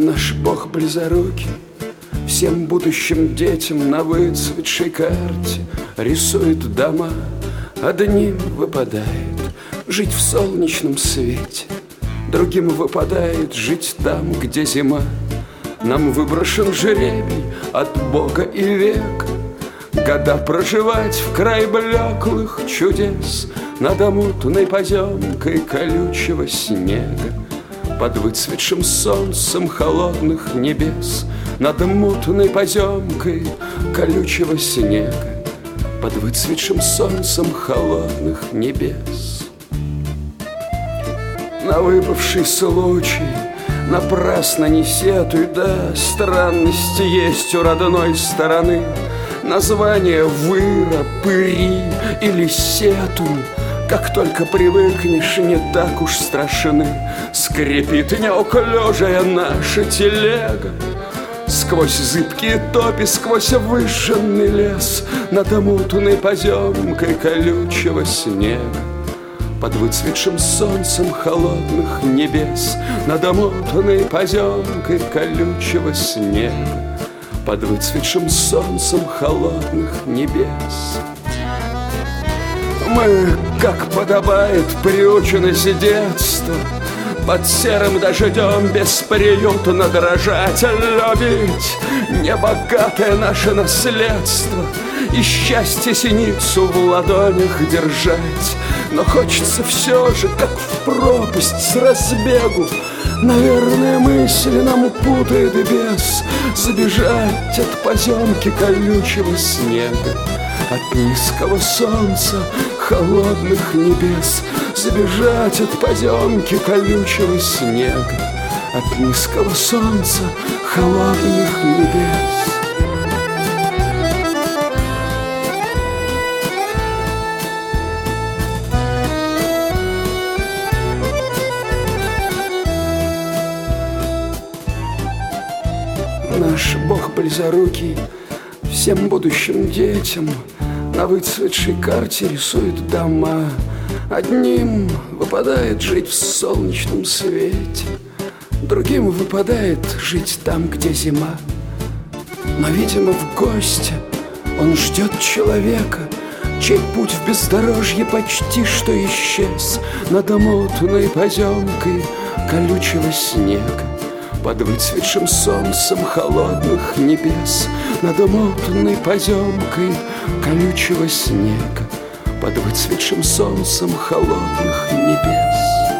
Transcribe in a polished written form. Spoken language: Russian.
Наш Бог близорукий всем будущим детям на выцветшей карте рисует дома. Одним выпадает жить в солнечном свете, другим выпадает жить там, где зима. Нам выброшен жребий от Бога и века, года проживать в край блеклых чудес над мутной поземкой колючего снега. Под выцветшим солнцем холодных небес, над мутной поземкой колючего снега. Под выцветшим солнцем холодных небес. На выпавший случай напрасно не сетуй, да странности есть у родной стороны. Название выра, пыри или сетунь, как только привыкнешь, не так уж страшны. Скрипит неуклюжая наша телега сквозь зыбкие топи, сквозь выжженный лес, над мутной поземкой колючего снега. Под выцветшим солнцем холодных небес, над мутной поземкой колючего снега. Под выцветшим солнцем холодных небес. Мы, как подобает, приучены с детства под серым дождем бесприютно дрожать, любить небогатое наше наследство и счастье синицу в ладонях держать. Но хочется все же, как в пропасть с разбегу, наверное, мысли нам путает бес, забежать от поземки колючего снега, от низкого солнца холодных небес, забежать от поземки колючего снега, от низкого солнца холодных небес. Наш Бог близорукий всем будущим детям на выцветшей карте рисует дома. Одним выпадает жить в солнечном свете, другим выпадает жить там, где зима. Но, видимо, в гости он ждет человека, чей путь в бездорожье почти что исчез над мутной поземкой колючего снега. Под выцветшим солнцем холодных небес, над мутной поземкой колючего снега. Под выцветшим солнцем холодных небес.